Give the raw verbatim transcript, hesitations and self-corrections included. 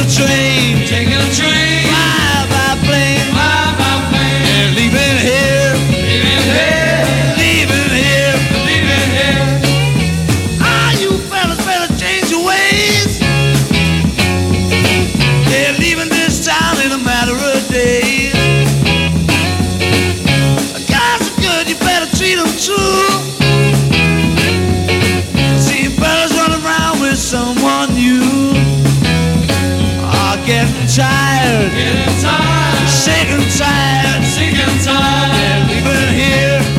train, taking a train, fly by plane, fly by plane, and leaving here, leaving here, leaving here, leaving here. Ah, you fellas better change your ways. They're leaving this town in a matter of days. Guys are good, you better treat them true. See fellas running around with someone new. Ah, getting tired, Getting tired, sick and tired, sick and tired, they're leaving here,